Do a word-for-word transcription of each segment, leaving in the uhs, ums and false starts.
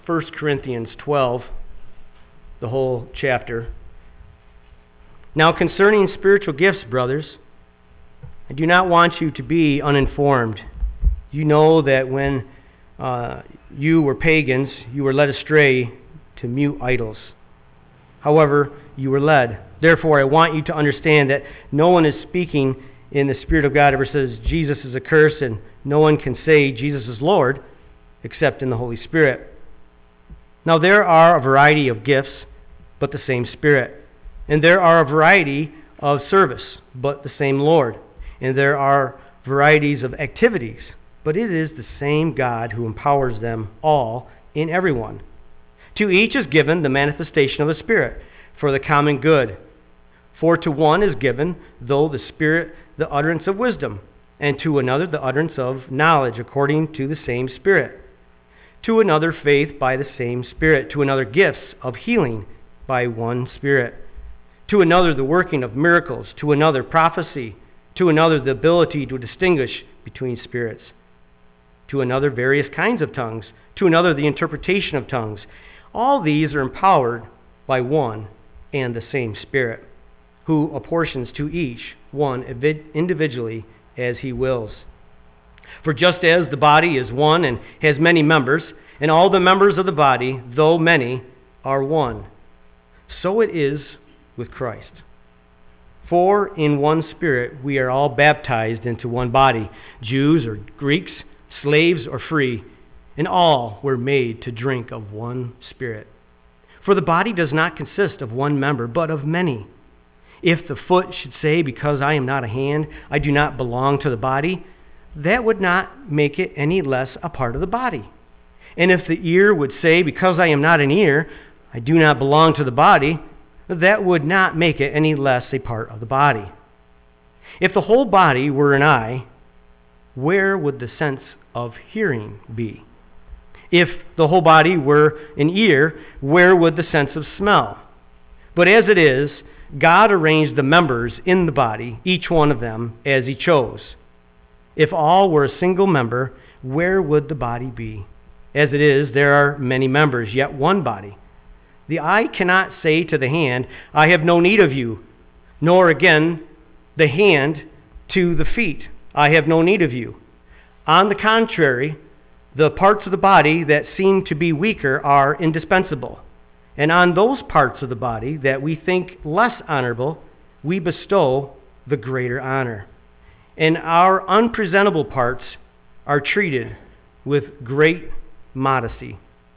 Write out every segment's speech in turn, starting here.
First Corinthians twelve, the whole chapter. Now concerning spiritual gifts, brothers, I do not want you to be uninformed. You know that when uh, you were pagans, you were led astray to mute idols. However, you were led. Therefore, I want you to understand that no one is speaking in the Spirit of God ever says Jesus is accursed, and no one can say Jesus is Lord except in the Holy Spirit. Now there are a variety of gifts, but the same Spirit. And there are a variety of service, but the same Lord. And there are varieties of activities, but it is the same God who empowers them all in everyone. To each is given the manifestation of the Spirit for the common good. For to one is given, though the Spirit, the utterance of wisdom, and to another the utterance of knowledge according to the same Spirit. To another faith by the same Spirit. To another gifts of healing by one Spirit. To another the working of miracles. To another prophecy. To another the ability to distinguish between spirits. To another various kinds of tongues. To another the interpretation of tongues. All these are empowered by one and the same Spirit, who apportions to each one individually as he wills. For just as the body is one and has many members, and all the members of the body, though many, are one, so it is with Christ. For in one Spirit we are all baptized into one body, Jews or Greeks, slaves or free, and all were made to drink of one Spirit. For the body does not consist of one member, but of many. If the foot should say, because I am not a hand, I do not belong to the body, that would not make it any less a part of the body. And if the ear would say, because I am not an ear, I do not belong to the body, that would not make it any less a part of the body. If the whole body were an eye, where would the sense of hearing be? If the whole body were an ear, where would the sense of smell? But as it is, God arranged the members in the body, each one of them, as he chose. If all were a single member, where would the body be? As it is, there are many members, yet one body. The eye cannot say to the hand, I have no need of you, nor again the hand to the feet, I have no need of you. On the contrary, the parts of the body that seem to be weaker are indispensable. And on those parts of the body that we think less honorable, we bestow the greater honor. And our unpresentable parts are treated with great modesty,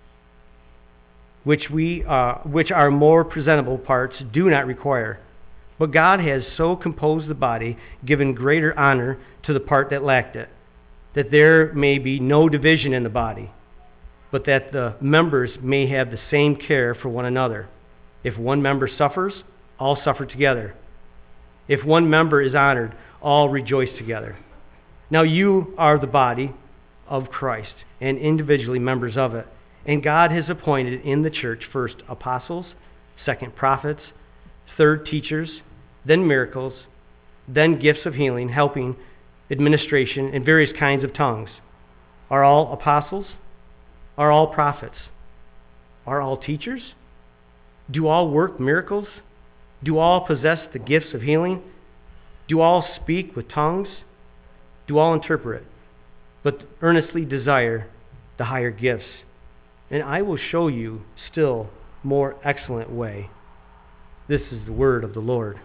which we uh, which our more presentable parts do not require. But God has so composed the body, given greater honor to the part that lacked it, that there may be no division in the body, but that the members may have the same care for one another. If one member suffers, all suffer together. If one member is honored, all rejoice together. Now you are the body of Christ, and individually members of it. And God has appointed in the church first apostles, second prophets, third teachers, then miracles, then gifts of healing, helping, administration, and various kinds of tongues. Are all apostles? Are all prophets? Are all teachers? Do all work miracles? Do all possess the gifts of healing? Do all speak with tongues? Do all interpret? But earnestly desire the higher gifts, and I will show you still more excellent way. This is the word of the Lord.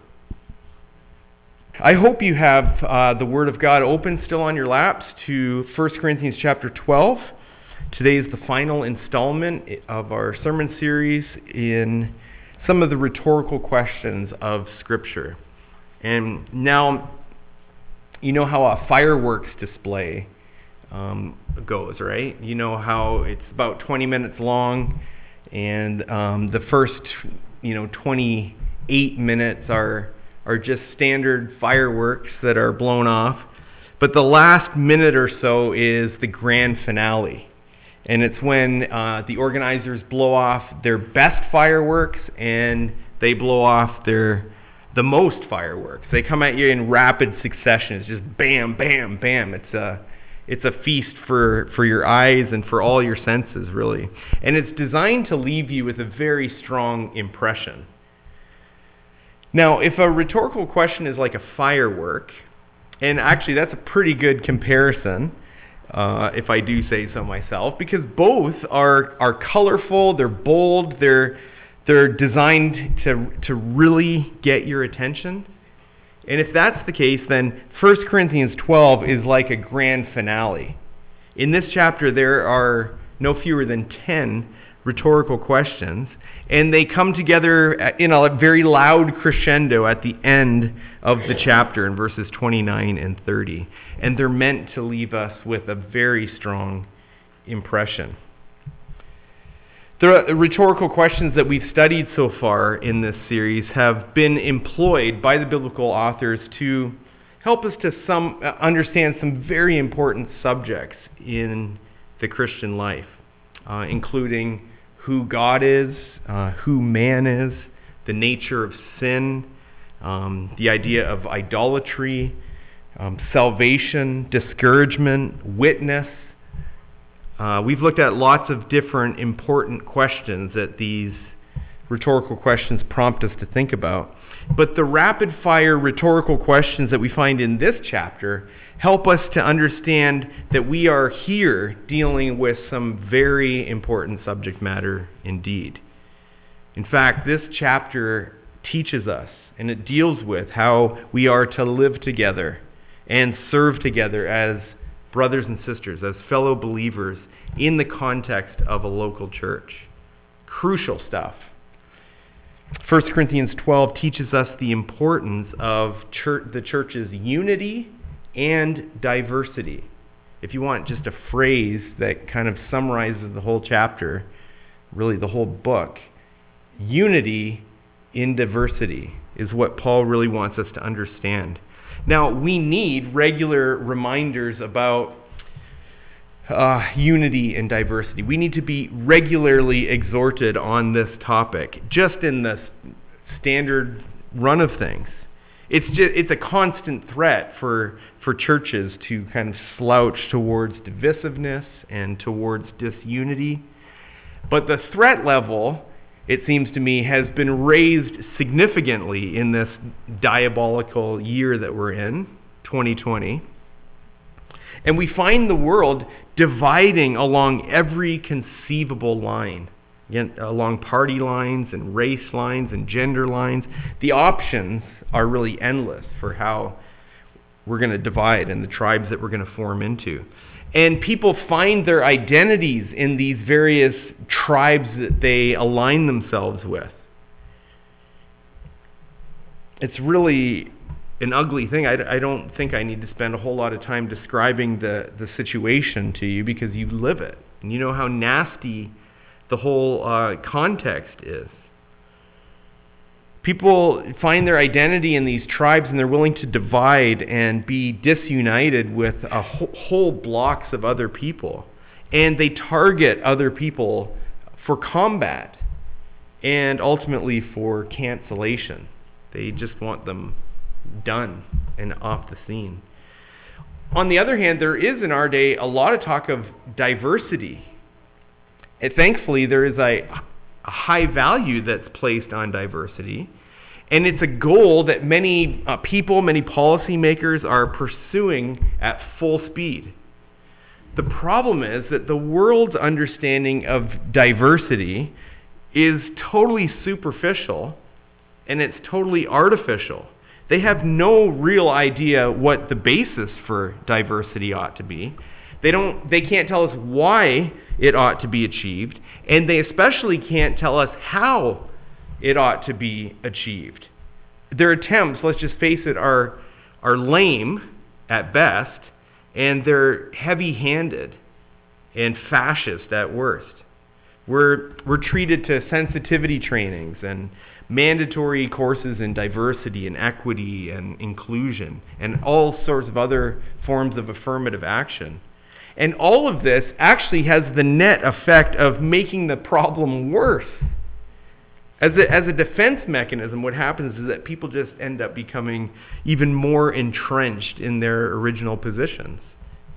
I hope you have uh, the Word of God open still on your laps to First Corinthians chapter twelve. Today is the final installment of our sermon series in some of the rhetorical questions of Scripture. And now, you know how a fireworks display um, goes, right? You know how it's about twenty minutes long, and um, the first, you know, twenty-eight minutes are are just standard fireworks that are blown off. But the last minute or so is the grand finale. And it's when uh, the organizers blow off their best fireworks and they blow off their the most fireworks. They come at you in rapid succession. It's just bam, bam, bam. It's a It's a feast for, for your eyes and for all your senses, really. And it's designed to leave you with a very strong impression. Now, if a rhetorical question is like a firework, and actually that's a pretty good comparison, uh, if I do say so myself, because both are are colorful, they're bold, they're they're designed to to really get your attention. And if that's the case, then First Corinthians twelve is like a grand finale. In this chapter, there are no fewer than ten rhetorical questions, and they come together in a very loud crescendo at the end of the chapter in verses twenty-nine and thirty. And they're meant to leave us with a very strong impression. The rhetorical questions that we've studied so far in this series have been employed by the biblical authors to help us to some understand some very important subjects in the Christian life, uh, including who God is, uh, who man is, the nature of sin, um, the idea of idolatry, um, salvation, discouragement, witness. Uh, we've looked at lots of different important questions that these rhetorical questions prompt us to think about. But the rapid-fire rhetorical questions that we find in this chapter help us to understand that we are here dealing with some very important subject matter indeed. In fact, this chapter teaches us, and it deals with how we are to live together and serve together as brothers and sisters, as fellow believers in the context of a local church. Crucial stuff. First Corinthians twelve teaches us the importance of church, the church's unity and diversity. If you want just a phrase that kind of summarizes the whole chapter, really the whole book, unity in diversity is what Paul really wants us to understand. Now, we need regular reminders about uh, unity and diversity. We need to be regularly exhorted on this topic, just in the standard run of things. It's just, it's a constant threat for, for churches to kind of slouch towards divisiveness and towards disunity. But the threat level, it seems to me, has been raised significantly in this diabolical year that we're in, twenty twenty. And we find the world dividing along every conceivable line, again, along party lines and race lines and gender lines. The options are really endless for how we're going to divide and the tribes that we're going to form into. And people find their identities in these various tribes that they align themselves with. It's really an ugly thing. I, I don't think I need to spend a whole lot of time describing the, the situation to you because you live it. And you know how nasty the whole uh, context is. People find their identity in these tribes and they're willing to divide and be disunited with a whole, whole blocks of other people. And they target other people for combat and ultimately for cancellation. They just want them done and off the scene. On the other hand, there is in our day a lot of talk of diversity. And thankfully, there is a a high value that's placed on diversity, and it's a goal that many uh, people, many policymakers are pursuing at full speed. The problem is that the world's understanding of diversity is totally superficial, and it's totally artificial. They have no real idea what the basis for diversity ought to be. They don't. They can't tell us why it ought to be achieved, and they especially can't tell us how it ought to be achieved. Their attempts, let's just face it, are are lame at best, and they're heavy-handed and fascist at worst. We're we're treated to sensitivity trainings and mandatory courses in diversity and equity and inclusion and all sorts of other forms of affirmative action. And all of this actually has the net effect of making the problem worse. As a, as a defense mechanism, what happens is that people just end up becoming even more entrenched in their original positions.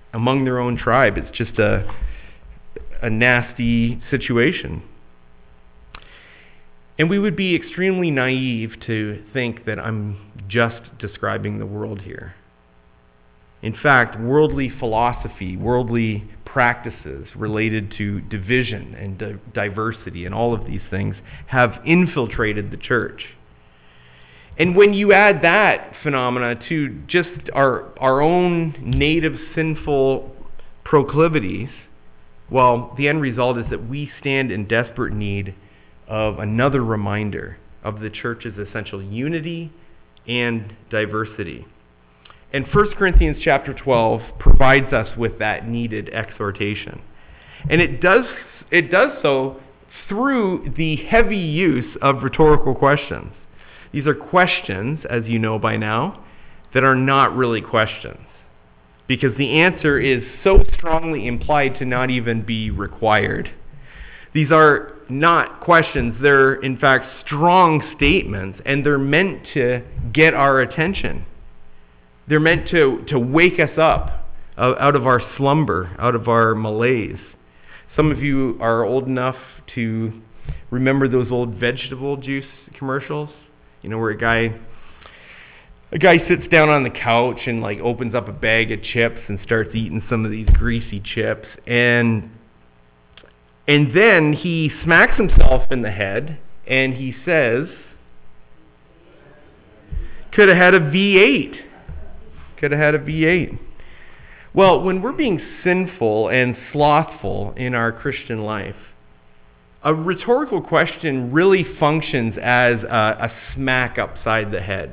among their own tribe. It's just a, a nasty situation. And we would be extremely naive to think that I'm just describing the world here. In fact, worldly philosophy, worldly practices related to division and di- diversity and all of these things have infiltrated the church. And when you add that phenomena to just our, our own native sinful proclivities, well, the end result is that we stand in desperate need of another reminder of the church's essential unity and diversity. And First Corinthians chapter twelve provides us with that needed exhortation. And it does it does so through the heavy use of rhetorical questions. These are questions, as you know by now, that are not really questions, because the answer is so strongly implied to not even be required. These are not questions. They're, in fact, strong statements, and they're meant to get our attention. They're meant to, to wake us up out of our slumber, out of our malaise. Some of you are old enough to remember those old vegetable juice commercials, you know, where a guy a guy sits down on the couch and like opens up a bag of chips and starts eating some of these greasy chips, and and then he smacks himself in the head and he says, could have had a V eight. Could have had a V eight. Well, when we're being sinful and slothful in our Christian life, a rhetorical question really functions as a, a smack upside the head.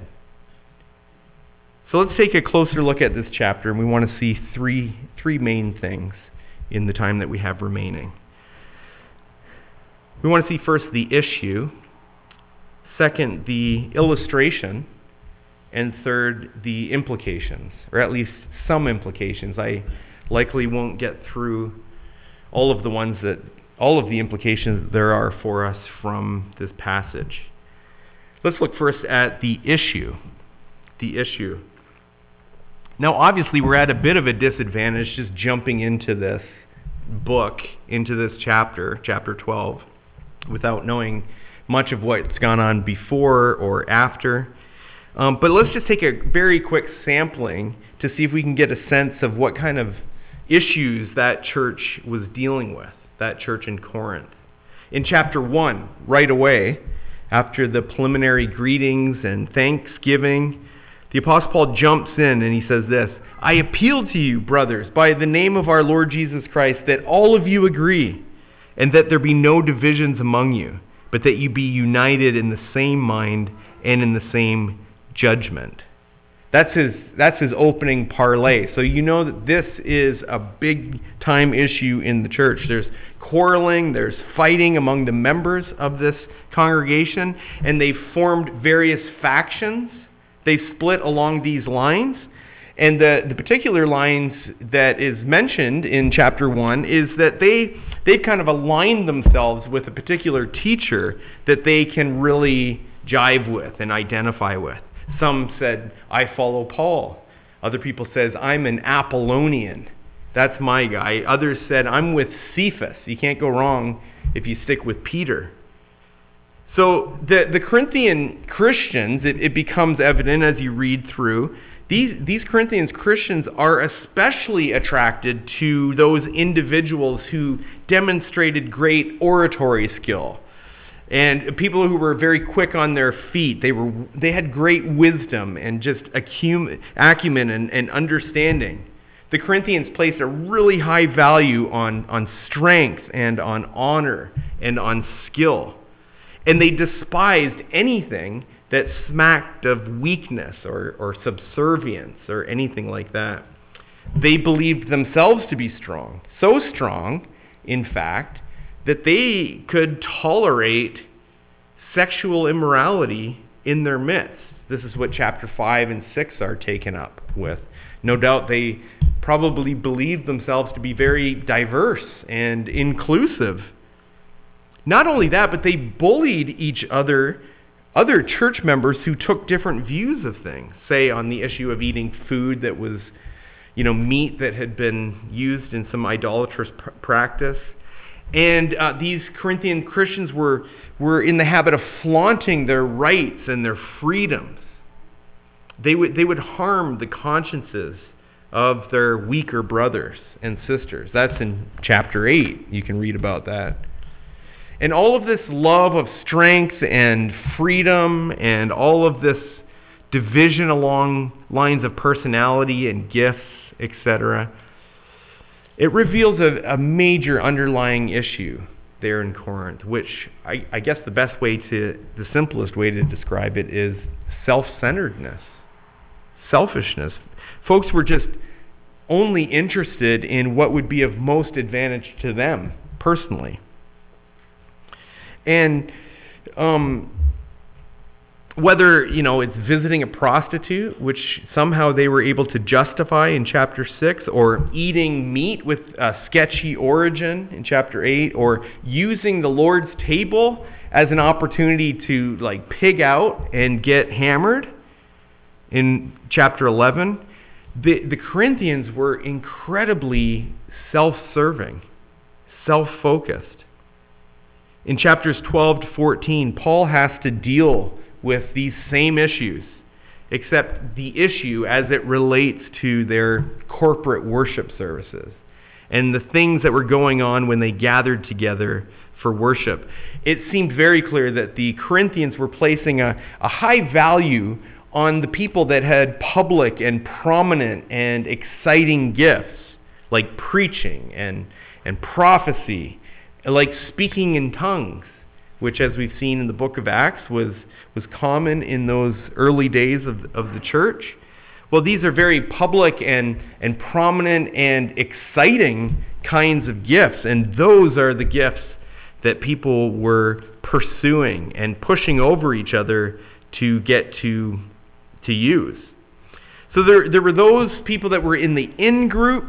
So let's take a closer look at this chapter, and we want to see three, three main things in the time that we have remaining. We want to see first the issue, second the illustration, and third the implications, or at least some implications. I likely won't get through all of the ones that, all of the implications that there are for us from this passage. Let's look first at the issue. The issue. Now, obviously, we're at a bit of a disadvantage just jumping into this book, into this chapter, chapter twelve, without knowing much of what's gone on before or after. Um, but let's just take a very quick sampling to see if we can get a sense of what kind of issues that church was dealing with, that church in Corinth. In chapter one, right away, after the preliminary greetings and thanksgiving, the Apostle Paul jumps in and he says this, I appeal to you, brothers, by the name of our Lord Jesus Christ, that all of you agree, and that there be no divisions among you, but that you be united in the same mind and in the same judgment. That's his, that's his opening parlay. So you know that this is a big time issue in the church. There's quarreling, there's fighting among the members of this congregation, and they've formed various factions. They've split along these lines. And the, the particular lines that is mentioned in chapter one is that they, they've kind of aligned themselves with a particular teacher that they can really jive with and identify with. Some said, I follow Paul. Other people says, I'm an Apollonian. That's my guy. Others said, I'm with Cephas. You can't go wrong if you stick with Peter. So the, the Corinthian Christians, it, it becomes evident as you read through, these, these Corinthian Christians are especially attracted to those individuals who demonstrated great oratory skill. And people who were very quick on their feet. They were they had great wisdom and just acumen, acumen and, and understanding. The Corinthians placed a really high value on, on strength and on honor and on skill. And they despised anything that smacked of weakness or, or subservience or anything like that. They believed themselves to be strong. So strong, in fact, that they could tolerate sexual immorality in their midst. This is what chapter five and six are taken up with. No doubt they probably believed themselves to be very diverse and inclusive. Not only that, but they bullied each other, other church members who took different views of things, say on the issue of eating food that was, you know, meat that had been used in some idolatrous pr- practice. And uh, these Corinthian Christians were, were in the habit of flaunting their rights and their freedoms. They would, they would harm the consciences of their weaker brothers and sisters. That's in chapter eight. You can read about that. And all of this love of strength and freedom and all of this division along lines of personality and gifts, et cetera, it reveals a, a major underlying issue there in Corinth, which I, I guess the best way to, the simplest way to describe it is self-centeredness, selfishness. Folks were just only interested in what would be of most advantage to them personally. And um, whether, you know, it's visiting a prostitute, which somehow they were able to justify in chapter six, or eating meat with a sketchy origin in chapter eight, or using the Lord's table as an opportunity to like pig out and get hammered in chapter eleven, the, the Corinthians were incredibly self-serving, self-focused. In chapters twelve to fourteen, Paul has to deal with these same issues, except the issue as it relates to their corporate worship services and the things that were going on when they gathered together for worship. It seemed very clear that the Corinthians were placing a, a high value on the people that had public and prominent and exciting gifts, like preaching and, and prophecy, like speaking in tongues, which, as we've seen in the book of Acts, was, was common in those early days of, of the church. Well, these are very public and, and prominent and exciting kinds of gifts, and those are the gifts that people were pursuing and pushing over each other to get to, to use. So there, there were those people that were in the in-group,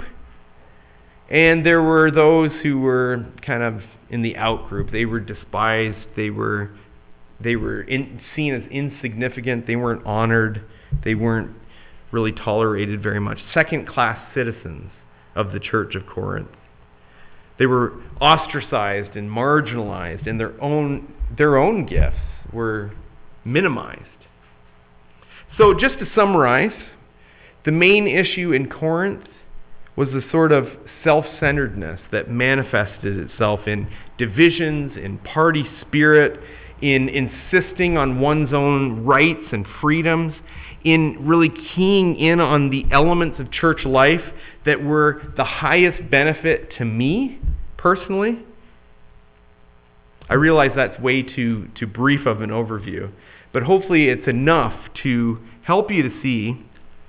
and there were those who were kind of in the out group. They were despised. They were they were in, seen as insignificant. They weren't honored. They weren't really tolerated very much. Second-class citizens of the church of Corinth. They were ostracized and marginalized, and their own their own gifts were minimized. So just to summarize, the main issue in Corinth was the sort of self-centeredness that manifested itself in divisions, in party spirit, in insisting on one's own rights and freedoms, in really keying in on the elements of church life that were the highest benefit to me personally. I realize that's way too, too brief of an overview, but hopefully it's enough to help you to see.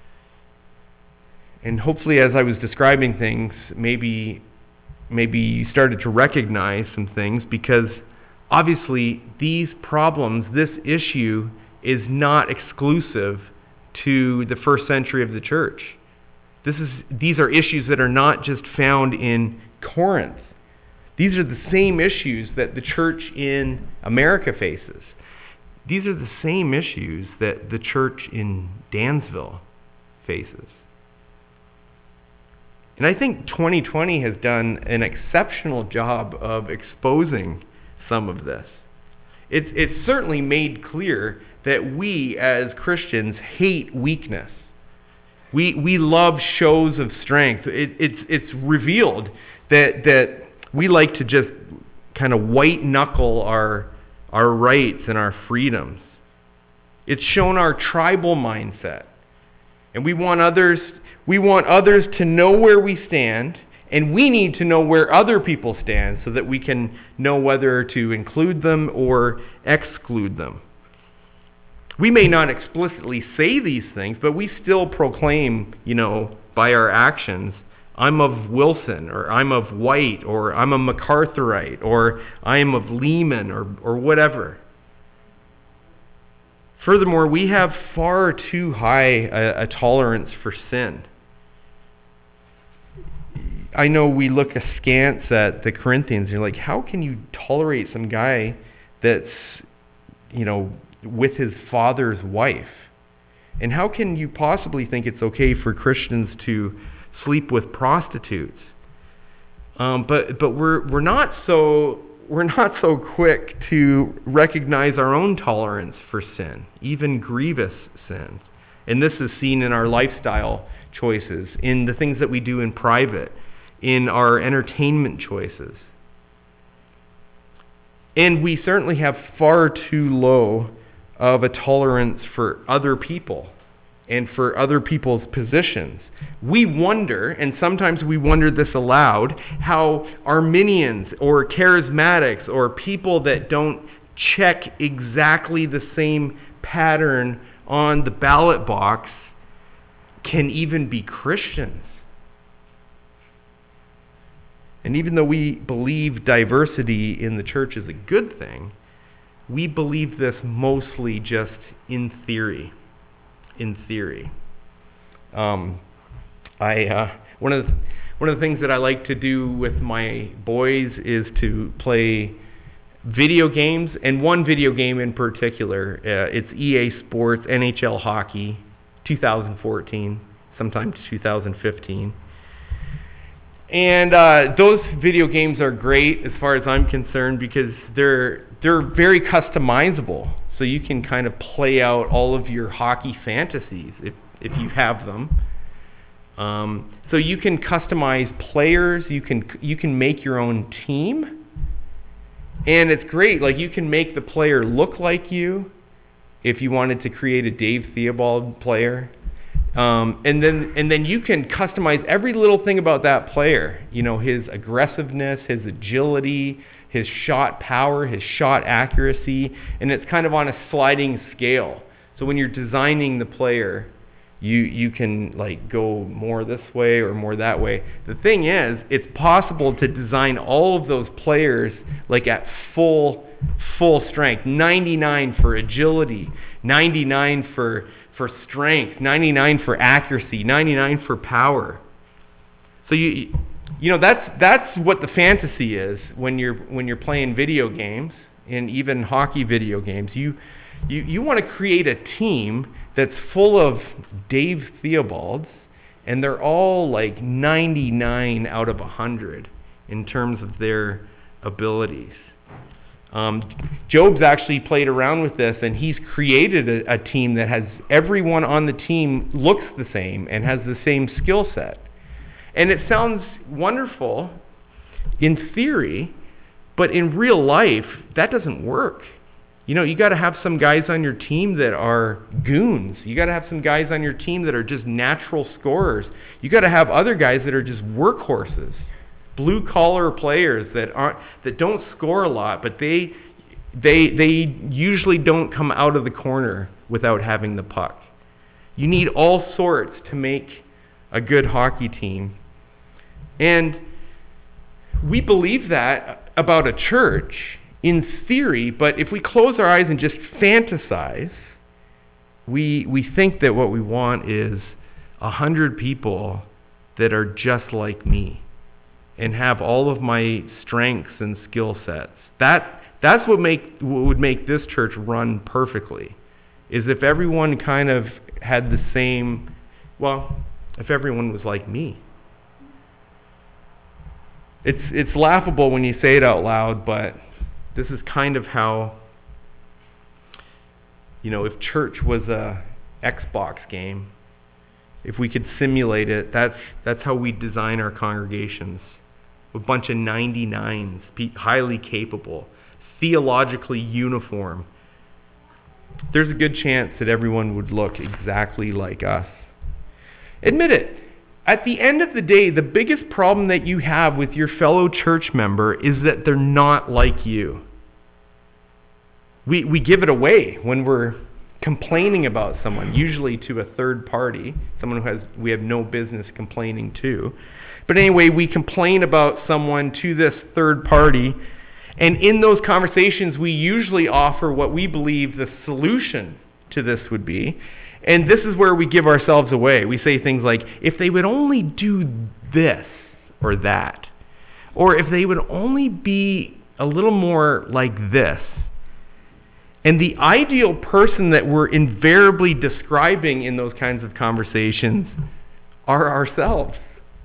And hopefully, as I was describing things, maybe maybe you started to recognize some things, because obviously these problems, this issue, is not exclusive to the first century of the church. This is these are issues that are not just found in Corinth. These are the same issues that the church in America faces. These are the same issues that the church in Dansville faces. And I think twenty twenty has done an exceptional job of exposing some of this. It's, it's certainly made clear that we as Christians hate weakness. We, we love shows of strength. It, it's, it's revealed that, that we like to just kind of white knuckle our, our rights and our freedoms. It's shown our tribal mindset. And we want others we want others to know where we stand, and we need to know where other people stand so that we can know whether to include them or exclude them. We may not explicitly say these things, but we still proclaim, you know, by our actions, I'm of Wilson, or I'm of White, or I'm a MacArthurite, or I am of Lehman, or, or whatever. Furthermore, we have far too high a, a tolerance for sin. I know we look askance at the Corinthians, and you're like, how can you tolerate some guy that's, you know, with his father's wife? And how can you possibly think it's okay for Christians to sleep with prostitutes. Um, but but we're we're not so we're not so quick to recognize our own tolerance for sin, even grievous sins. And this is seen in our lifestyle choices, in the things that we do in private, in our entertainment choices. And we certainly have far too low of a tolerance for other people and for other people's positions. We wonder, and sometimes we wonder this aloud, how Arminians or charismatics or people that don't check exactly the same pattern on the ballot box can even be Christians. And even though we believe diversity in the church is a good thing, we believe this mostly just in theory. In theory. Um, I uh, one of the, one of the things that I like to do with my boys is to play video games, and one video game in particular. Uh, it's E A Sports N H L Hockey, two thousand fourteen, sometime two thousand fifteen. And uh, those video games are great as far as I'm concerned because they're they're very customizable. So you can kind of play out all of your hockey fantasies if if you have them. Um, so you can customize players. You can you can make your own team, and it's great. Like you can make the player look like you if you wanted to create a Dave Theobald player. Um, and then and then you can customize every little thing about that player. You know, his aggressiveness, his agility, his shot power, his shot accuracy, and it's kind of on a sliding scale. So when you're designing the player, you you can like go more this way or more that way. The thing is, it's possible to design all of those players like at full full strength. ninety-nine for agility, ninety-nine for for strength, ninety-nine for accuracy, ninety-nine for power. So you you know that's that's what the fantasy is when you're when you're playing video games and even hockey video games. You you you want to create a team that's full of Dave Theobalds, and they're all like ninety-nine out of one hundred in terms of their abilities. Um, Job's actually played around with this, and he's created a, a team that has everyone on the team looks the same and has the same skill set. And it sounds wonderful in theory, but in real life, that doesn't work. You know, you got to have some guys on your team that are goons. You got to have some guys on your team that are just natural scorers. You got to have other guys that are just workhorses. Blue collar players that aren't that don't score a lot, but they they they usually don't come out of the corner without having the puck. You need all sorts to make a good hockey team. And we believe that about a church in theory, but if we close our eyes and just fantasize, we we think that what we want is a hundred people that are just like me and have all of my strengths and skill sets. That that's what make what would make this church run perfectly, is if everyone kind of had the same, well, if everyone was like me. It's it's laughable when you say it out loud, but this is kind of how, you know, if church was a Xbox game, if we could simulate it, that's that's how we design our congregations. A bunch of ninety-nines, highly capable, theologically uniform. There's a good chance that everyone would look exactly like us. Admit it. At the end of the day, the biggest problem that you have with your fellow church member is that they're not like you. We we give it away when we're complaining about someone, usually to a third party, someone who has we have no business complaining to. But anyway, we complain about someone to this third party, and in those conversations, we usually offer what we believe the solution to this would be. And this is where we give ourselves away. We say things like, if they would only do this or that, or if they would only be a little more like this. And the ideal person that we're invariably describing in those kinds of conversations are ourselves.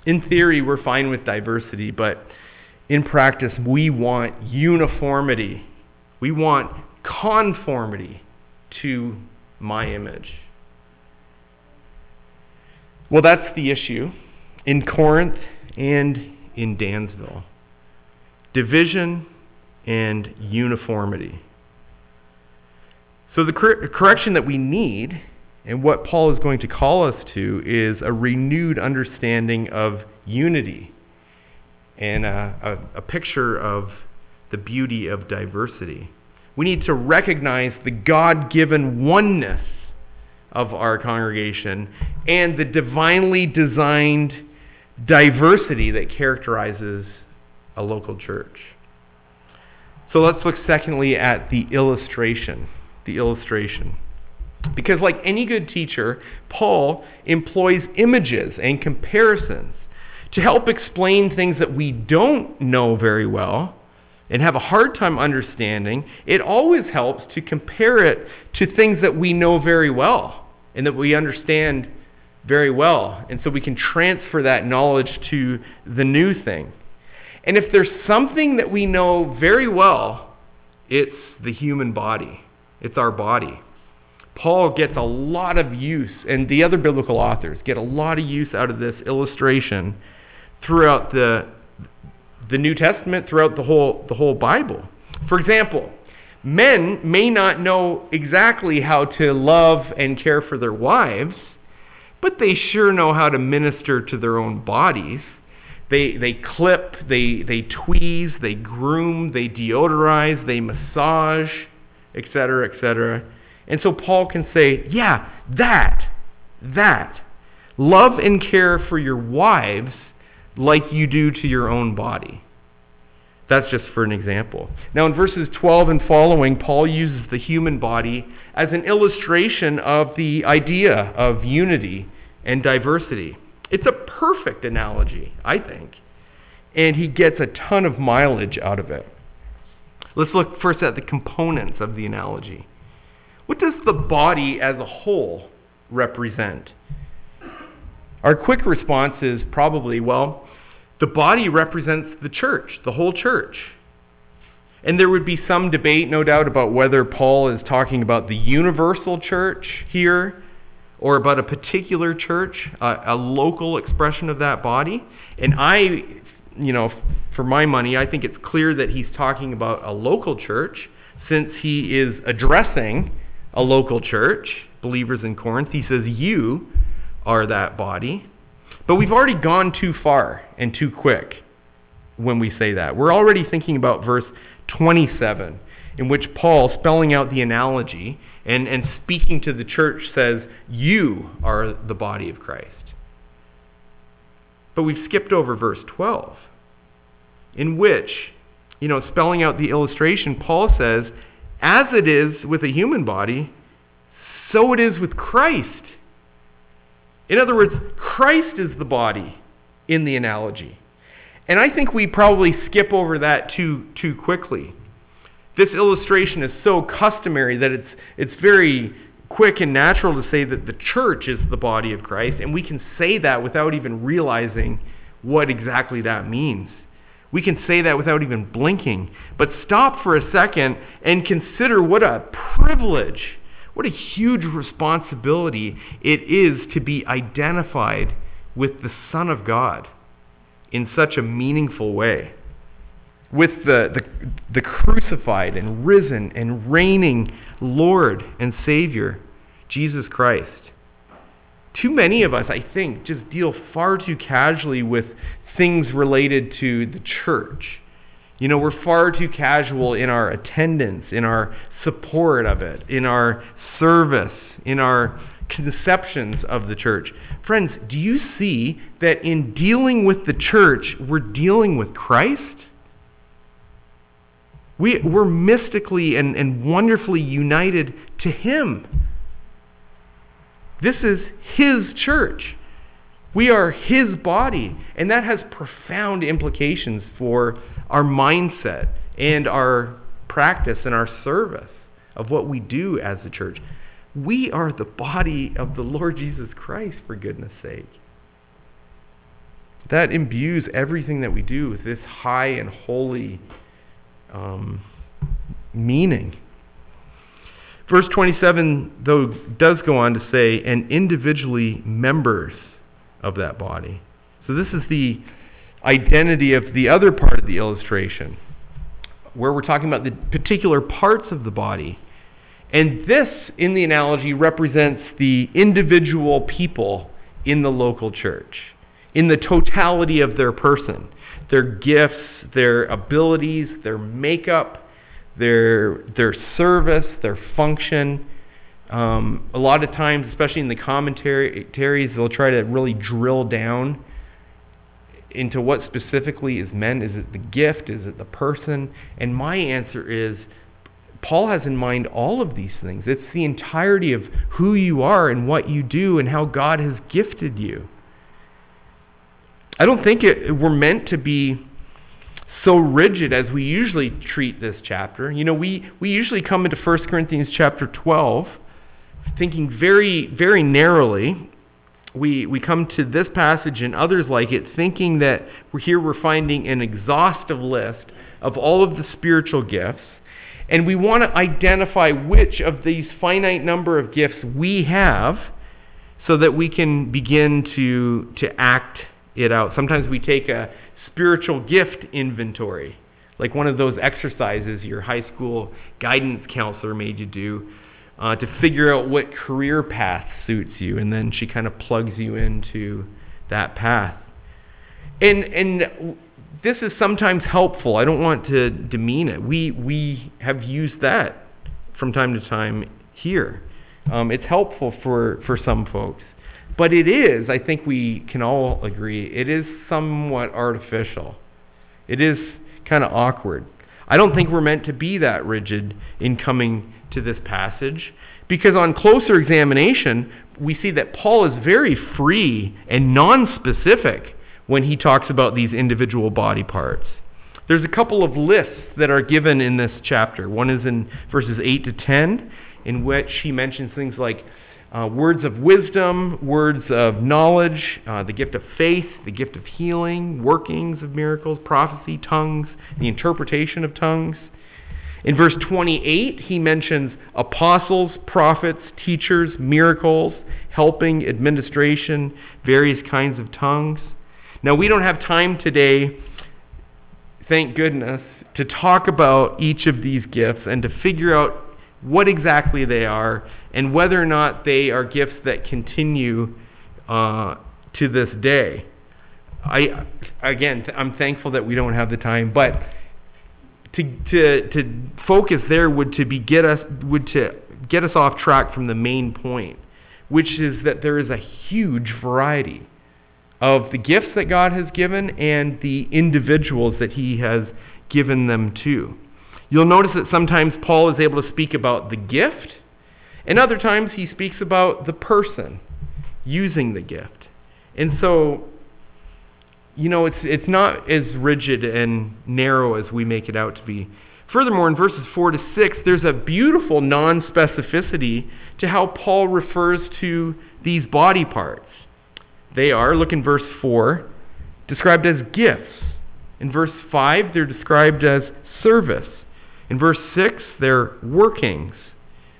In theory, we're fine with diversity, but in practice, we want uniformity. We want conformity to my image. Well, that's the issue in Corinth and in Dansville. Division and uniformity. So the cor- correction that we need, and what Paul is going to call us to, is a renewed understanding of unity and a, a, a picture of the beauty of diversity. We need to recognize the God-given oneness of our congregation and the divinely designed diversity that characterizes a local church. So let's look secondly at the illustration. The illustration. Because like any good teacher, Paul employs images and comparisons to help explain things that we don't know very well and have a hard time understanding. It always helps to compare it to things that we know very well and that we understand very well. And so we can transfer that knowledge to the new thing. And if there's something that we know very well, it's the human body. It's our body. Paul gets a lot of use, and the other biblical authors get a lot of use out of this illustration throughout the, the New Testament, throughout the whole, the whole Bible. For example, men may not know exactly how to love and care for their wives, but they sure know how to minister to their own bodies. They they clip, they they tweeze, they groom, they deodorize, they massage, et cetera, et cetera. And so Paul can say, yeah, that, that. Love and care for your wives like you do to your own body. That's just for an example. Now in verses twelve and following, Paul uses the human body as an illustration of the idea of unity and diversity. It's a perfect analogy, I think. And he gets a ton of mileage out of it. Let's look first at the components of the analogy. What does the body as a whole represent? Our quick response is probably, well, the body represents the church, the whole church. And there would be some debate, no doubt, about whether Paul is talking about the universal church here or about a particular church, a, a local expression of that body. And I, you know, for my money, I think it's clear that he's talking about a local church, since he is addressing a local church, believers in Corinth. He says, you are that body. But we've already gone too far and too quick when we say that. We're already thinking about verse twenty-seven, in which Paul, spelling out the analogy and, and speaking to the church, says, you are the body of Christ. But we've skipped over verse twelve, in which, you know, spelling out the illustration, Paul says, as it is with a human body, so it is with Christ. In other words, Christ is the body in the analogy. And I think we probably skip over that too, too quickly. This illustration is so customary that it's, it's very quick and natural to say that the church is the body of Christ, and we can say that without even realizing what exactly that means. We can say that without even blinking. But stop for a second and consider what a privilege, what a huge responsibility it is to be identified with the Son of God in such a meaningful way. With the, the, the crucified and risen and reigning Lord and Savior, Jesus Christ. Too many of us, I think, just deal far too casually with things related to the church. You know, we're far too casual in our attendance, in our support of it, in our service, in our conceptions of the church. Friends, do you see that in dealing with the church, we're dealing with Christ? We, we're mystically and, and wonderfully united to Him. This is His church. We are His body, and that has profound implications for our mindset and our practice and our service of what we do as the church. We are the body of the Lord Jesus Christ, for goodness sake. that imbues everything that we do with this high and holy um, meaning. Verse twenty-seven, though, does go on to say, and individually members of that body. So this is the identity of the other part of the illustration, where we're talking about the particular parts of the body. And this, in the analogy, represents the individual people in the local church, in the totality of their person, their gifts, their abilities, their makeup, their their service, their function. Um, a lot of times, especially in the commentaries, they'll try to really drill down into what specifically is meant. Is it the gift? Is it the person? And my answer is, Paul has in mind all of these things. It's the entirety of who you are and what you do and how God has gifted you. I don't think it, we're meant to be so rigid as we usually treat this chapter. You know, we, we usually come into First Corinthians chapter twelve thinking very, very narrowly. We we come to this passage and others like it thinking that we're here we're finding an exhaustive list of all of the spiritual gifts. And we want to identify which of these finite number of gifts we have so that we can begin to, to act it out. Sometimes we take a spiritual gift inventory, like one of those exercises your high school guidance counselor made you do uh, to figure out what career path suits you. And then she kind of plugs you into that path. And and this is sometimes helpful. I don't want to demean it. We we have used that from time to time here. Um, it's helpful for, for some folks. But it is, I think we can all agree, it is somewhat artificial. It is kind of awkward. I don't think we're meant to be that rigid in coming to this passage, because on closer examination, we see that Paul is very free and non-specific when he talks about these individual body parts. There's a couple of lists that are given in this chapter. One is in verses eight to ten, in which he mentions things like uh, words of wisdom, words of knowledge, uh, the gift of faith, the gift of healing, workings of miracles, prophecy, tongues, the interpretation of tongues. In verse twenty-eight, he mentions apostles, prophets, teachers, miracles, helping, administration, various kinds of tongues. Now, we don't have time today, thank goodness, to talk about each of these gifts and to figure out what exactly they are and whether or not they are gifts that continue uh, to this day. I again, I'm thankful that we don't have the time, but to to to focus there would to be get us would to get us off track from the main point, which is that there is a huge variety of the gifts that God has given and the individuals that he has given them to. You'll notice that sometimes Paul is able to speak about the gift, and other times he speaks about the person using the gift. And so, you know, it's it's not as rigid and narrow as we make it out to be. Furthermore, in verses four to six, there's a beautiful non-specificity to how Paul refers to these body parts. They are, look in verse four, described as gifts. In verse five, they're described as service. In verse six, they're workings.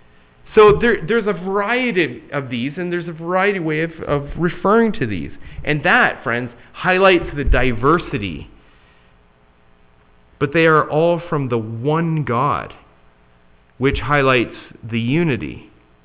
So there, there's a variety of these, and there's a variety way of, of referring to these. And that, friends, highlights the diversity. But they are all from the one God, which highlights the unity.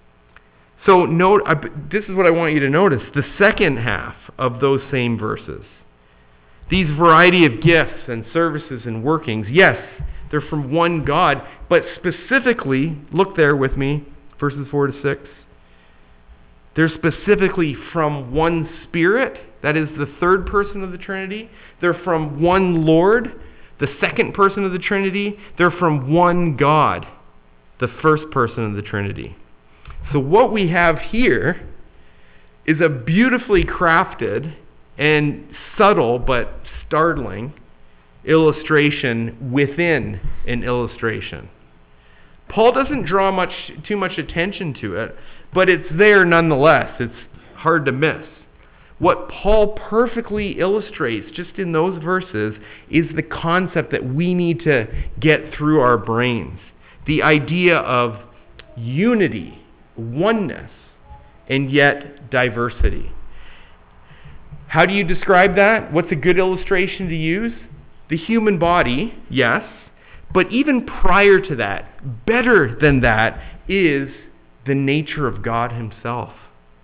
So note, uh, this is what I want you to notice, the second half of those same verses. These variety of gifts and services and workings, yes, they're from one God, but specifically, look there with me, verses four to six. They're specifically from one Spirit, that is the third person of the Trinity. They're from one Lord, the second person of the Trinity. They're from one God, the first person of the Trinity. So what we have here is a beautifully crafted and subtle but startling illustration within an illustration. Paul doesn't draw much too much attention to it, but it's there nonetheless. It's hard to miss. What Paul perfectly illustrates just in those verses is the concept that we need to get through our brains. The idea of unity, oneness, and yet diversity. How do you describe that? What's a good illustration to use? The human body, yes, but even prior to that, better than that, is the nature of God himself.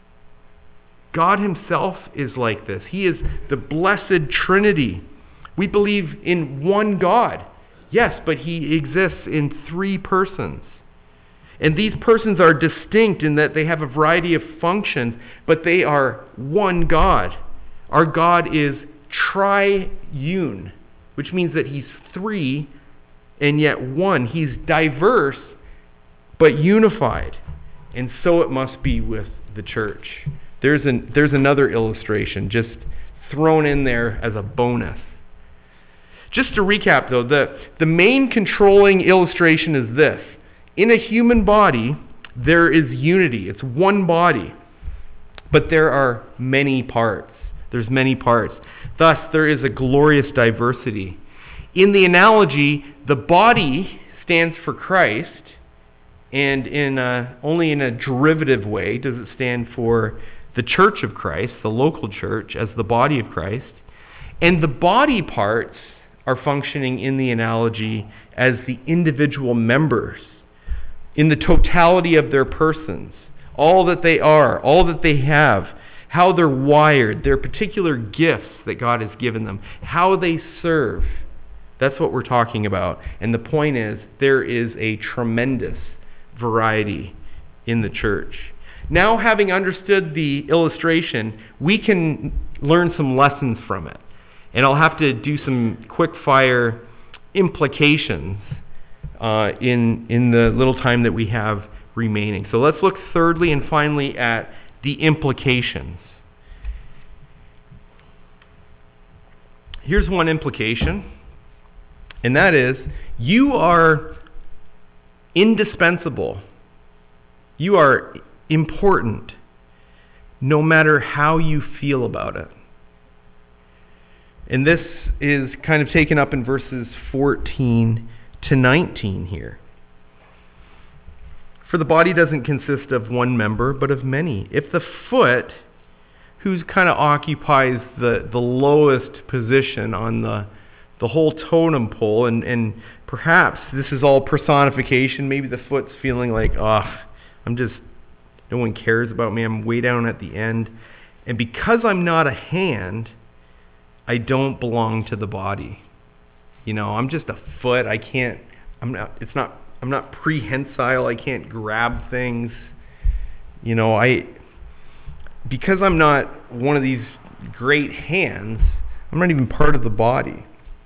God himself is like this. He is the blessed Trinity. We believe in one God. Yes, but he exists in three persons. And these persons are distinct in that they have a variety of functions, but they are one God. Our God is triune, which means that he's three and yet one. He's diverse, but unified. And so it must be with the church. There's an, there's another illustration just thrown in there as a bonus. Just to recap, though, the, the main controlling illustration is this. In a human body, there is unity. It's one body. But there are many parts. There's many parts. Thus, there is a glorious diversity. In the analogy, the body stands for Christ, and in a, only in a derivative way does it stand for the church of Christ, the local church, as the body of Christ. And the body parts are functioning in the analogy as the individual members, in the totality of their persons, all that they are, all that they have, how they're wired, their particular gifts that God has given them, how they serve. That's what we're talking about. And the point is, there is a tremendous variety in the church. Now, having understood the illustration, we can learn some lessons from it. And I'll have to do some quick fire implications uh, in, in the little time that we have remaining. So let's look thirdly and finally at the implications. Here's one implication, and that is you are indispensable. You are important, no matter how you feel about it. And this is kind of taken up in verses fourteen to nineteen here. For the body doesn't consist of one member, but of many. If the foot, who's kind of occupies the, the lowest position on the, the whole totem pole, and, and perhaps this is all personification, maybe the foot's feeling like, oh, I'm just, no one cares about me, I'm way down at the end. And because I'm not a hand, I don't belong to the body. You know, I'm just a foot. I can't, I'm not, it's not, I'm not prehensile. I can't grab things. You know, I, because I'm not one of these great hands, I'm not even part of the body.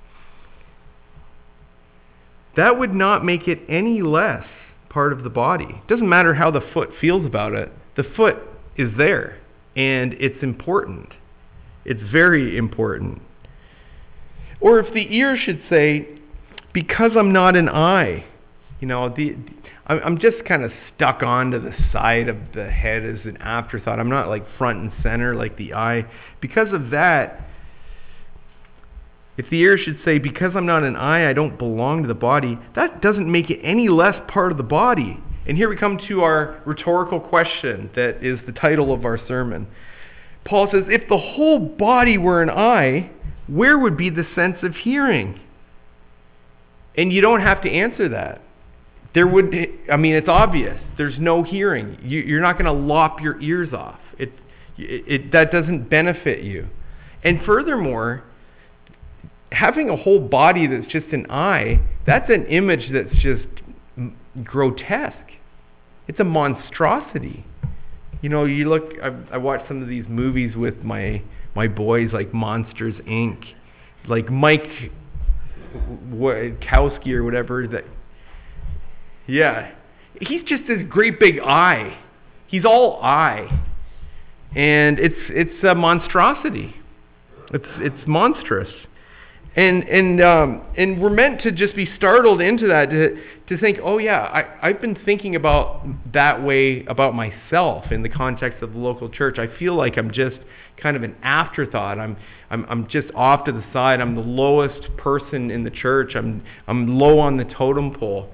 That would not make it any less part of the body. It doesn't matter how the foot feels about it. The foot is there, and it's important. It's very important. Or if the ear should say, because I'm not an eye, you know, the, the I'm just kind of stuck onto the side of the head as an afterthought. I'm not like front and center like the eye. Because of that, if the ear should say, because I'm not an eye, I don't belong to the body, that doesn't make it any less part of the body. And here we come to our rhetorical question that is the title of our sermon. Paul says, if the whole body were an eye, where would be the sense of hearing? And you don't have to answer that. There would, I mean, it's obvious. There's no hearing. You, you're not going to lop your ears off. It, it, it, that doesn't benefit you. And furthermore, having a whole body that's just an eye, that's an image that's just grotesque. It's a monstrosity. You know, you look, I, I watch some of these movies with my, my boys, like Monsters, Incorporated, like Mike Wazowski or whatever. That, yeah, he's just this great big eye. He's all eye. And it's it's a monstrosity. It's it's monstrous. And and um, and we're meant to just be startled into that, to to think, oh yeah, I, I've been thinking about that way about myself in the context of the local church. I feel like I'm just, kind of an afterthought. I'm, I'm, I'm just off to the side. I'm the lowest person in the church. I'm, I'm low on the totem pole.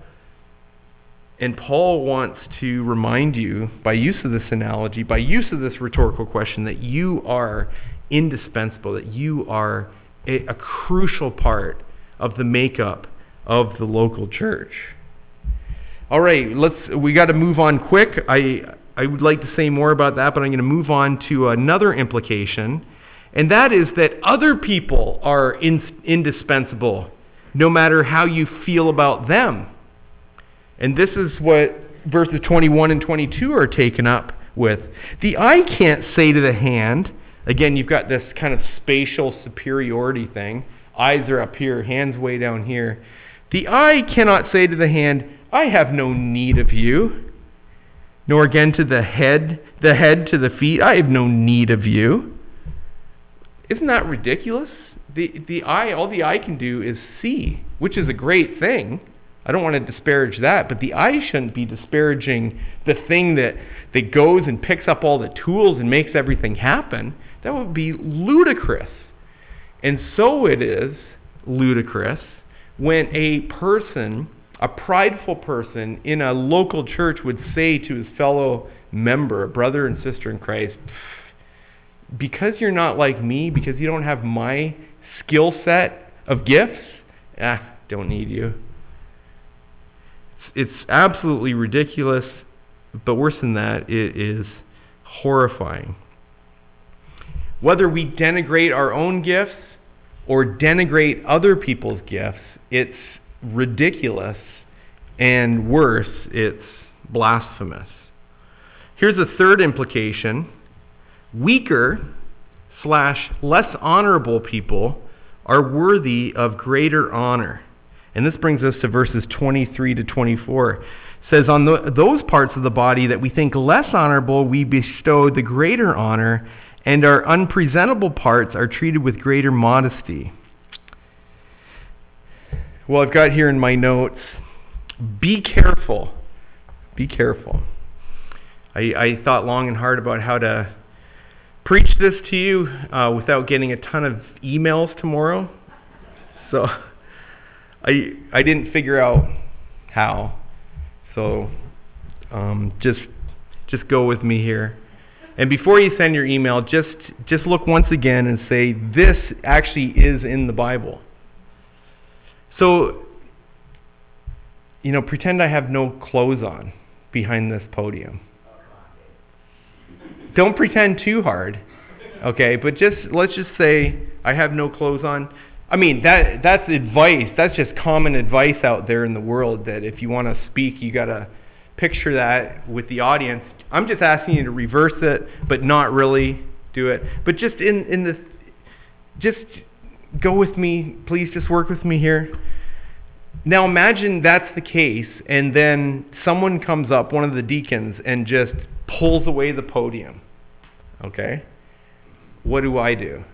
And Paul wants to remind you, by use of this analogy, by use of this rhetorical question, that you are indispensable, that you are a, a crucial part of the makeup of the local church. All right, let's. We got to move on quick. I I would like to say more about that, but I'm going to move on to another implication, and that is that other people are in, indispensable, no matter how you feel about them. And this is what verses twenty-one and twenty-two are taken up with. The eye can't say to the hand, again, you've got this kind of spatial superiority thing. Eyes are up here, hands way down here. The eye cannot say to the hand, I have no need of you. Nor again to the head, the head to the feet, I have no need of you. Isn't that ridiculous? The, the eye, all the eye can do is see, which is a great thing. I don't want to disparage that, but the eye shouldn't be disparaging the thing that, that goes and picks up all the tools and makes everything happen. That would be ludicrous. And so it is ludicrous when a person, a prideful person in a local church would say to his fellow member, brother and sister in Christ, because you're not like me, because you don't have my skill set of gifts, ah, don't need you. It's, it's absolutely ridiculous, but worse than that, it is horrifying. Whether we denigrate our own gifts or denigrate other people's gifts, it's ridiculous, and worse, it's blasphemous. Here's a third implication. Weaker slash less honorable people are worthy of greater honor. And this brings us to verses twenty-three to twenty-four. It says, on the, those parts of the body that we think less honorable, we bestow the greater honor, and our unpresentable parts are treated with greater modesty. Well, I've got here in my notes, be careful. Be careful. I, I thought long and hard about how to preach this to you uh, without getting a ton of emails tomorrow. So I I didn't figure out how. So um, just just go with me here. And before you send your email, just just look once again and say, this actually is in the Bible. So, you know, pretend I have no clothes on behind this podium. Don't pretend too hard, okay? But just let's just say I have no clothes on. I mean, that that's advice. That's just common advice out there in the world, that if you want to speak, you got to picture that with the audience. I'm just asking you to reverse it, but not really do it. But just in, in the, just go with me. Please just work with me here. Now imagine that's the case, and then someone comes up, one of the deacons, and just pulls away the podium. Okay? What do I do?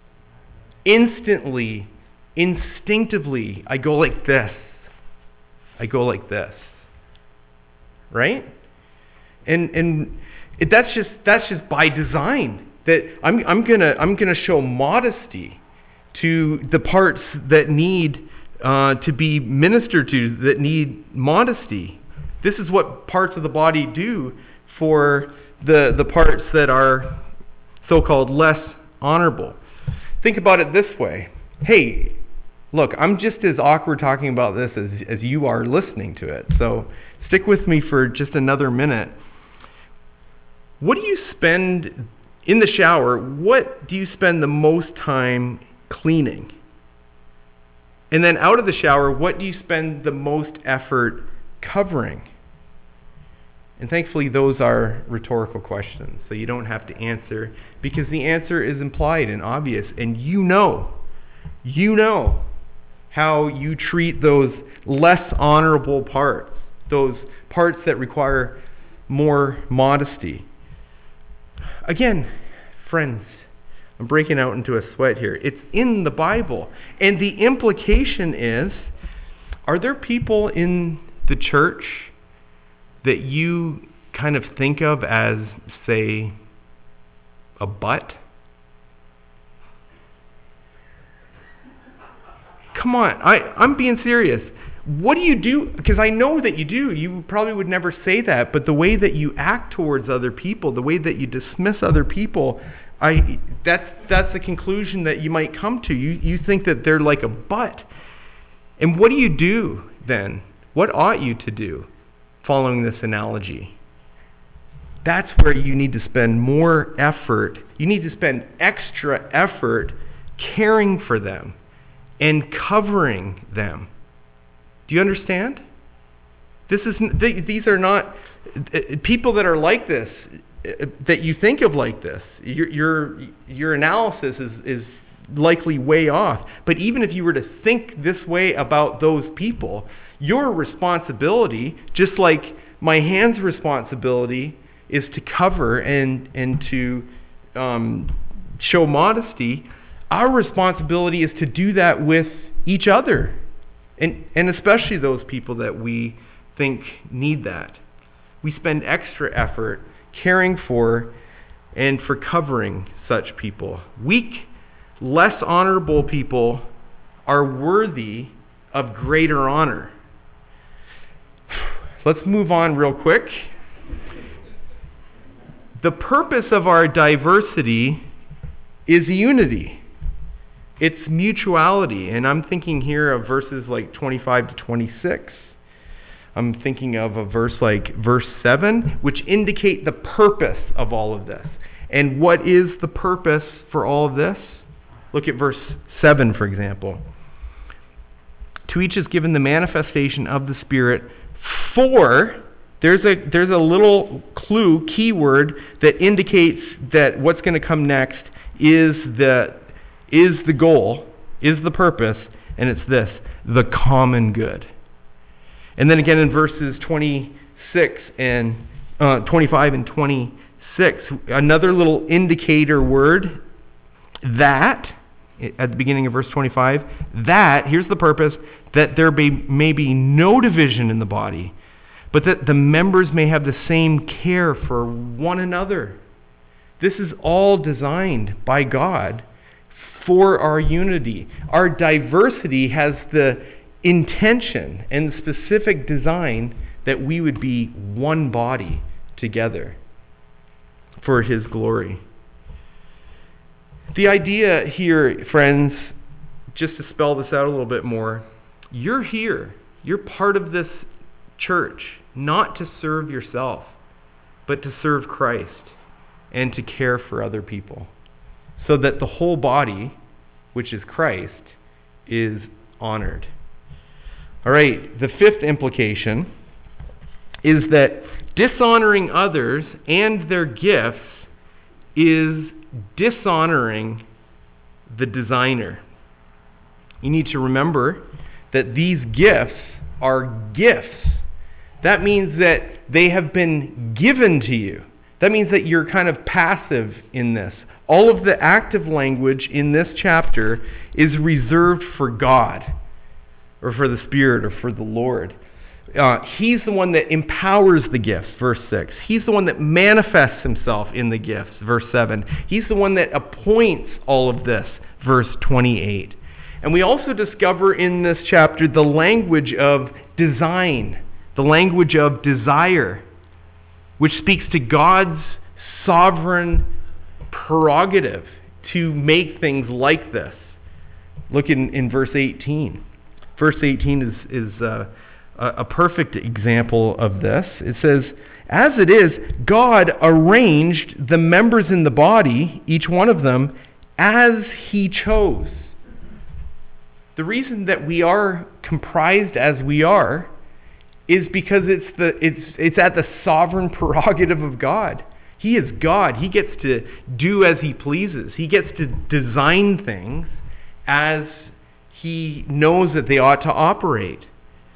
Instantly, instinctively, I go like this. I go like this. Right? And and it, that's just that's just by design. That I'm I'm gonna I'm gonna show modesty to the parts that need uh, to be ministered to, that need modesty. This is what parts of the body do for the the parts that are so-called less honorable. Think about it this way. Hey, look, I'm just as awkward talking about this as, as you are listening to it. So stick with me for just another minute. What do you spend in the shower? What do you spend the most time cleaning? And then out of the shower, what do you spend the most effort covering? And thankfully, those are rhetorical questions, so you don't have to answer, because the answer is implied and obvious, and you know, you know how you treat those less honorable parts, those parts that require more modesty. Again, friends, I'm breaking out into a sweat here. It's in the Bible, and the implication is, are there people in the church that you kind of think of as, say, a butt? come on, I, I'm being serious. What do you do? Because I know that you do. You probably would never say that, but the way that you act towards other people, the way that you dismiss other people, I that's that's the conclusion that you might come to. You you think that they're like a butt. And what do you do then? What ought you to do following this analogy? That's where you need to spend more effort. You need to spend extra effort caring for them and covering them. Do you understand? This is these are not people that are like this, that you think of like this. Your your, your analysis is, is likely way off. But even if you were to think this way about those people, your responsibility, just like my hand's responsibility, is to cover and and to um, show modesty. Our responsibility is to do that with each other. And and especially those people that we think need that. We spend extra effort caring for and for covering such people. Weak, less honorable people are worthy of greater honor. Let's move on real quick. The purpose of our diversity is unity. It's mutuality, and I'm thinking here of verses like twenty-five to twenty-six. I'm thinking of a verse like verse seven, which indicate the purpose of all of this. And what is the purpose for all of this? Look at verse seven, for example. To each is given the manifestation of the Spirit for, there's a, there's a little clue, keyword, that indicates that what's going to come next is the is the goal, is the purpose, and it's this, the common good. And then again in verses twenty-six and uh, twenty-five and twenty-six, another little indicator word, that, at the beginning of verse twenty-five, that, here's the purpose, that there be, may be no division in the body, but that the members may have the same care for one another. This is all designed by God for our unity. Our diversity has the intention and specific design that we would be one body together for His glory. The idea here, friends, just to spell this out a little bit more, you're here. You're part of this church, not to serve yourself, but to serve Christ and to care for other people, so that the whole body, which is Christ, is honored. All right, the fifth implication is that dishonoring others and their gifts is dishonoring the designer. You need to remember that these gifts are gifts. That means that they have been given to you. That means that you're kind of passive in this. All of the active language in this chapter is reserved for God, or for the Spirit, or for the Lord. Uh, he's the one that empowers the gifts, verse six. He's the one that manifests himself in the gifts, verse seven. He's the one that appoints all of this, verse twenty-eight. And we also discover in this chapter the language of design, the language of desire, which speaks to God's sovereign prerogative to make things like this. Look in, in verse eighteen. Verse eighteen is, is uh, a, a perfect example of this. It says, as it is, God arranged the members in the body, each one of them, as He chose. The reason that we are comprised as we are is because it's the it's it's at the sovereign prerogative of God. He is God. He gets to do as He pleases. He gets to design things as He knows that they ought to operate.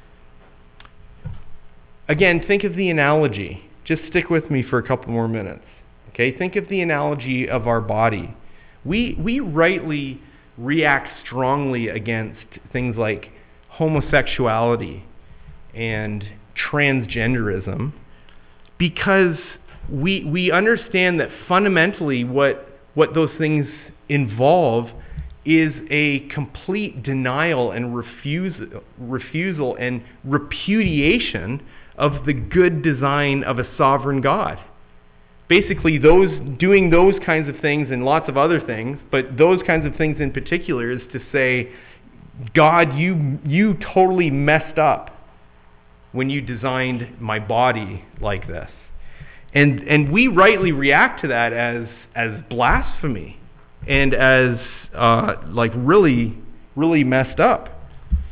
Again, think of the analogy. Just stick with me for a couple more minutes. Okay? Think of the analogy of our body. We we rightly react strongly against things like homosexuality and transgenderism because we we understand that fundamentally what what those things involve is a complete denial and refuse, refusal and repudiation of the good design of a sovereign God. Basically, those doing those kinds of things and lots of other things, but those kinds of things in particular is to say, God, you you totally messed up when you designed my body like this. And and we rightly react to that as as blasphemy and as uh, like really, really messed up.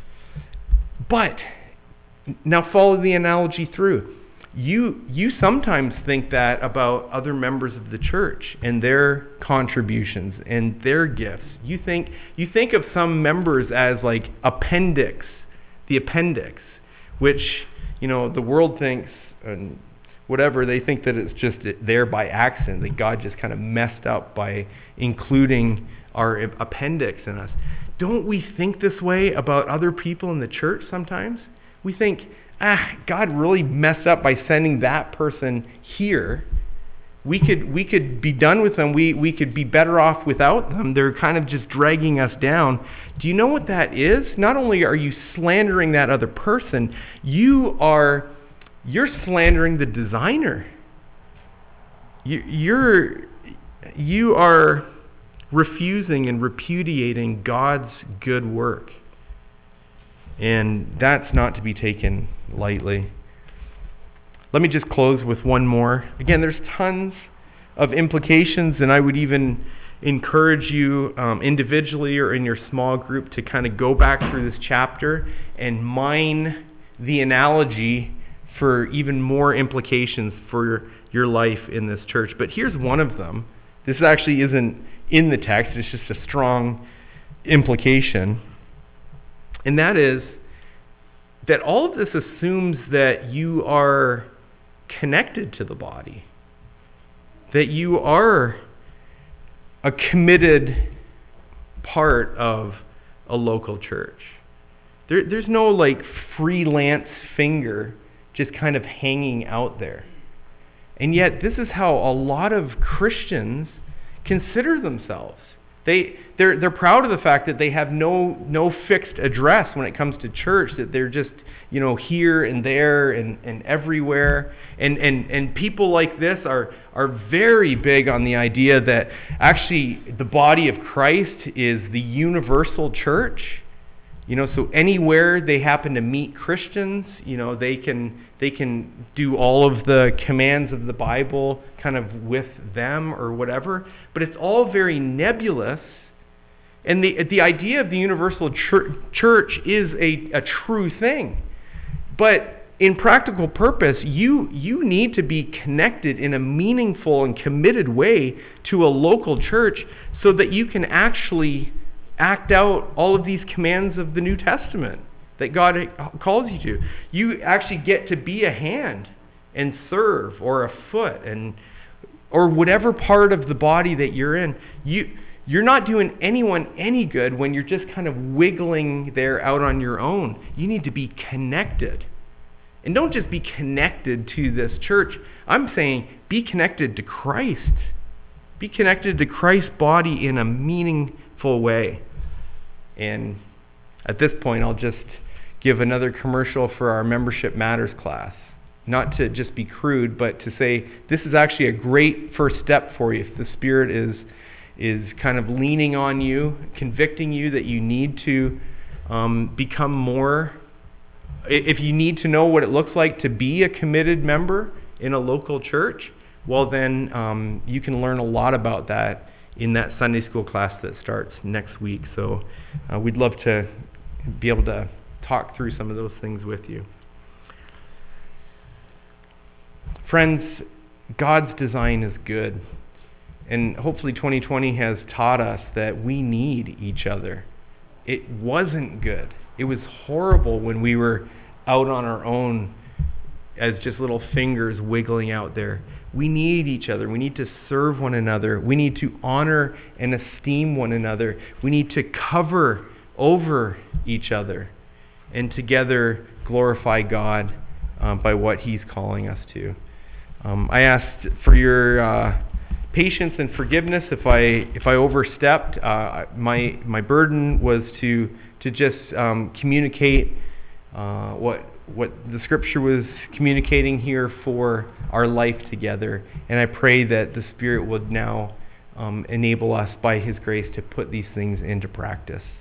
But now follow the analogy through. You you sometimes think that about other members of the church and their contributions and their gifts. You think you think of some members as like appendix, the appendix, which, you know, the world thinks and whatever, they think that it's just there by accident, that God just kind of messed up by including our appendix in us. Don't we think this way about other people in the church sometimes? We think, ah, God really messed up by sending that person here. We could we could be done with them. We we could be better off without them. They're kind of just dragging us down. Do you know what that is? Not only are you slandering that other person, you are you're slandering the designer. You, you're you are refusing and repudiating God's good work. And that's not to be taken lightly. Let me just close with one more. Again, there's tons of implications, and I would even encourage you um, individually or in your small group to kind of go back through this chapter and mine the analogy for even more implications for your, your life in this church. But here's one of them. This actually isn't in the text. It's just a strong implication. And that is that all of this assumes that you are connected to the body, that you are a committed part of a local church. There, there's no like freelance finger just kind of hanging out there. And yet this is how a lot of Christians consider themselves. They, they're, they're proud of the fact that they have no, no fixed address when it comes to church, that they're just, you know, here and there and, and everywhere. And, and, and people like this are, are very big on the idea that actually the body of Christ is the universal church. You know, so anywhere they happen to meet Christians, you know, they can they can do all of the commands of the Bible kind of with them or whatever. But it's all very nebulous. And the the idea of the universal church, church is a, a true thing. But in practical purpose, you you need to be connected in a meaningful and committed way to a local church so that you can actually act out all of these commands of the New Testament that God calls you to. You actually get to be a hand and serve, or a foot, and or whatever part of the body that you're in. You you're not doing anyone any good when you're just kind of wiggling there out on your own. You need to be connected. And don't just be connected to this church. I'm saying be connected to Christ. Be connected to Christ's body in a meaningful way. And at this point, I'll just give another commercial for our Membership Matters class. Not to just be crude, but to say this is actually a great first step for you. If the Spirit is, is kind of leaning on you, convicting you that you need to um, become more, if you need to know what it looks like to be a committed member in a local church, well then um, you can learn a lot about that in that Sunday school class that starts next week. So uh, we'd love to be able to talk through some of those things with you. Friends, God's design is good. And hopefully twenty twenty has taught us that we need each other. It wasn't good. It was horrible when we were out on our own as just little fingers wiggling out there. We need each other. We need to serve one another. We need to honor and esteem one another. We need to cover over each other and together glorify God um, by what He's calling us to. Um, I asked for your uh, patience and forgiveness if I if I overstepped. Uh, my my burden was to to just um, communicate uh, what what the Scripture was communicating here for our life together, and I pray that the Spirit would now um, enable us by His grace to put these things into practice.